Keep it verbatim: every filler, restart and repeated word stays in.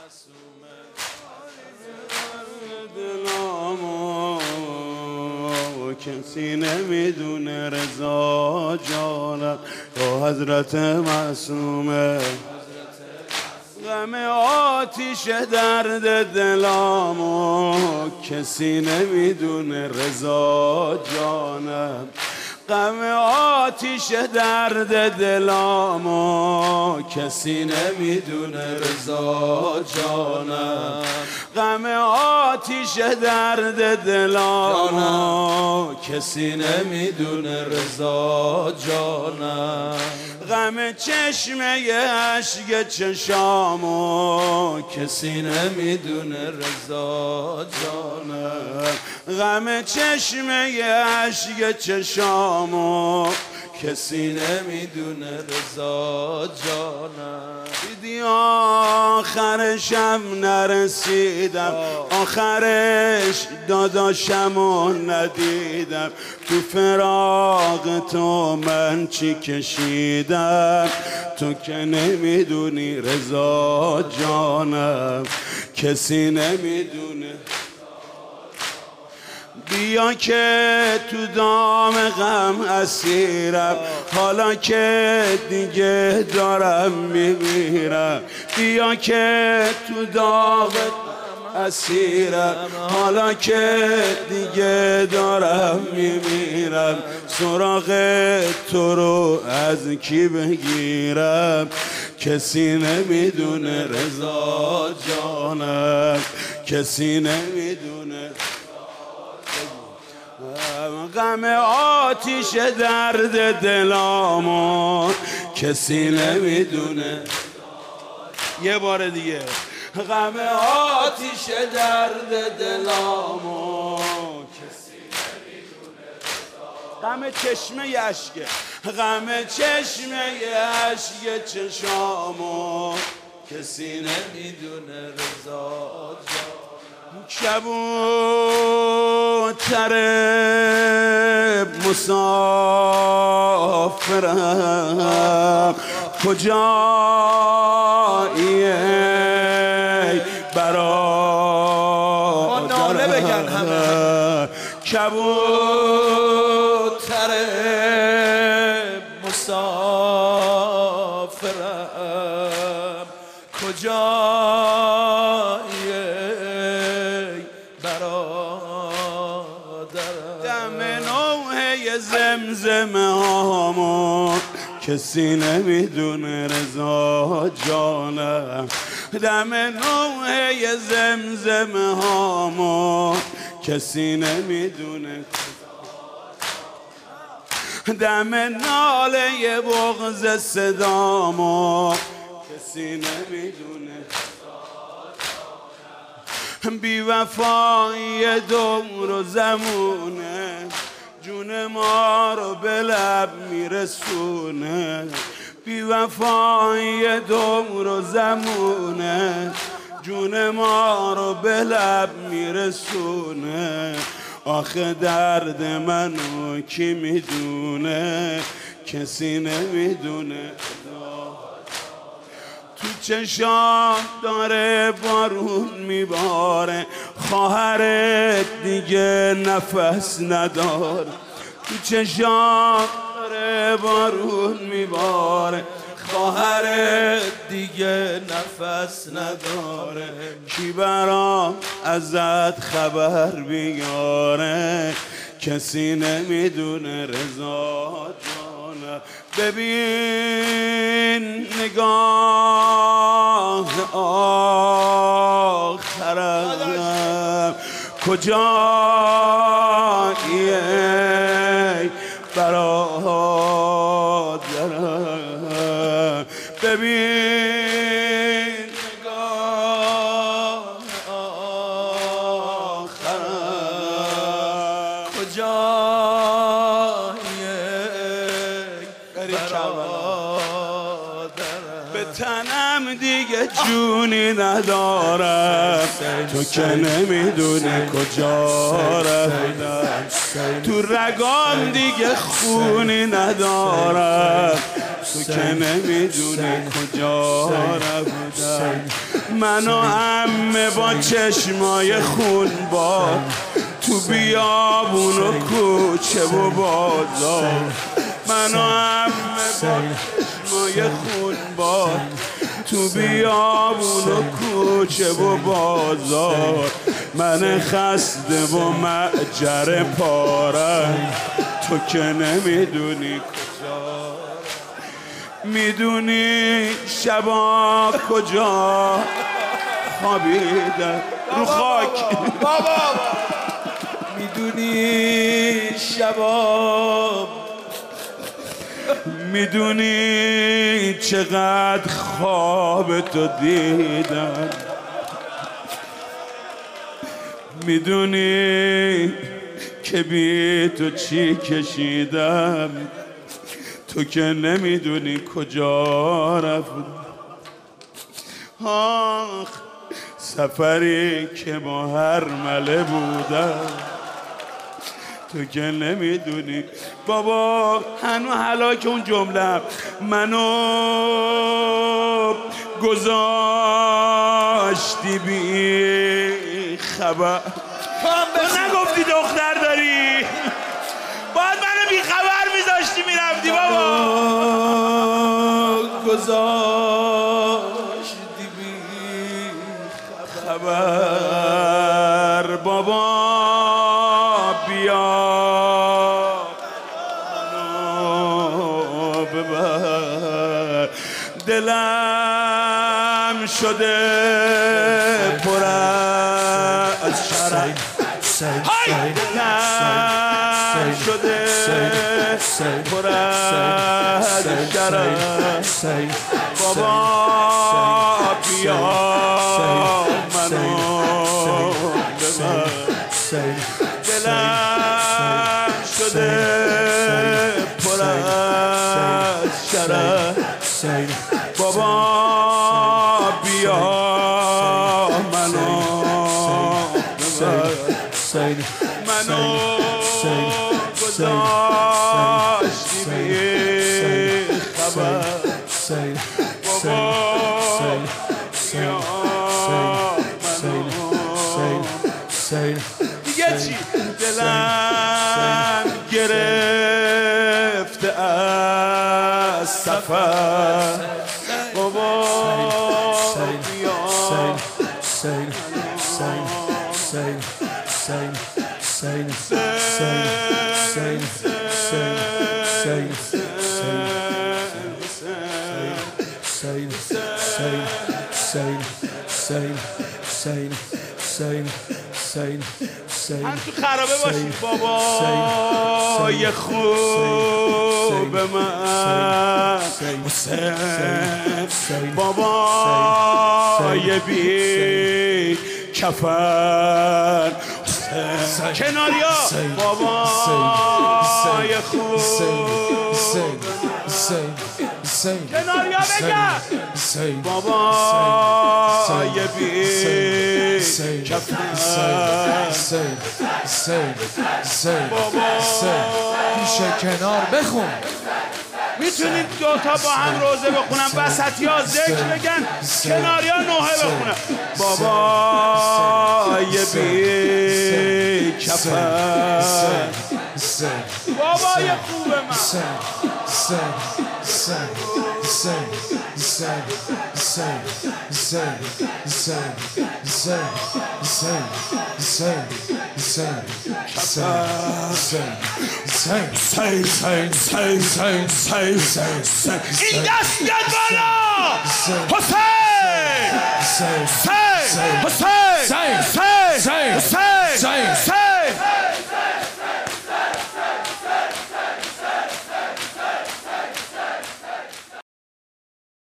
دلامو کسی نمیدونه رضا جانم یا حضرت معصومه غم آتیش درد دلامو کسی نمیدونه رضا جانم غم آتیش درد دلامو کسی نمیدونه رضا جانم غم آتیش درد دلامو کسی نمیدونه رضا جانم غم چشمه اشک چشامو کسی نمیدونه رضا جانم غم چشمه اشک چشامو کسی نمیدونه رضا جانم دیدی آخرشم نرسیدم آخرش داداشمو ندیدم تو فراق تو من چی کشیدم تو که نمیدونی رضا جانم کسی نمیدونه بیا که تو دام غم اسیرم حالا که دیگه دارم میمیرم بیا که تو دام اسیرم حالا که دیگه دارم میمیرم سراغ تو رو از کی بگیرم کسی نمیدونه رضا جانم کسی نمیدونه غم آتیش درد دلامو کسی نمیدونه یه بار دیگه غم آتیش درد دلامو کسی نمیدونه غم چشمه اشکه غم چشمه اشک چشامو کسی نمیدونه رضا جان کبوتر مسافرم کجایی برادرم ناله بگن همه کبوتر مسافرم کجایی دم نوحه زمزمه هامو کسی نمیدونه رضا جانم دم نوحه زمزمه هامو کسی نمیدونه دم ناله بغض صدامو کسی نمیدونه بی وفایی دور و زمونه جون ما رو به لب میرسونه بی وفایی دور و زمونه جون ما رو به لب میرسونه آخه درد منو کی میدونه کسی نمیدونه تو چشام داره بارون میباره خواهرت دیگه نفس نداره تو چشام داره بارون میباره خواهرت دیگه نفس نداره کی برام ازت خبر بیاره کسی نمیدونه رضا جانم ببین نگاه آخرم کجایی برادرم ببین نگاه آخرم کجایی به تنم دیگه جونی ندارم تو که نمیدونه کجا رفتم تو رگام دیگه خونی ندارم تو که نمیدونه کجا رفتم من و عمه با چشمای خون باد تو بیابون و کوچه و بازار من و عمه با چشمای خون باد تو بیابون و کوچه و بازار من خسته و معجر پارم تو که نمیدونی کجا میدونی شبا کجا خوابیدن رو خاک بابا میدونی شبا میدونی چقدر خواب تو دیدم میدونی که بی تو چی کشیدم تو که نمیدونی کجا رفت آخ سفری که با هر مله بودم تو که نمیدونی بابا هنو هلاک اون جمله منو گذاشتی بی خبر تو نگفتی دختر داری باید منو بی خبر میذاشتی میرفتی بابا گذاشتی بی خبر بابا بیا منو ببر دلم شده پر از شرم های دلم شده پر از شرم بابا بیا منو ببر دلم شده پر از شرم بابا بیا منو ببر منو گذاشتی بی خبر بابا بیا منو دیگه چی دلم گرفته از سفر بابا بیا هم تو خرابه باشید بابا یه خوب من حسین بابا یه بی کفن کناریا بابا یه خوب کناریا بگم بابا یه بی کفن بابا پیش کنار بخون میتونید دوتا با هم روزه بخونم وسطی ها ذکر بگن کناری ها نوحه بخونم بابا یه بی کفن بابا یه خوبه من این دست بیاد بالا حسین حسین حسین حسین حسین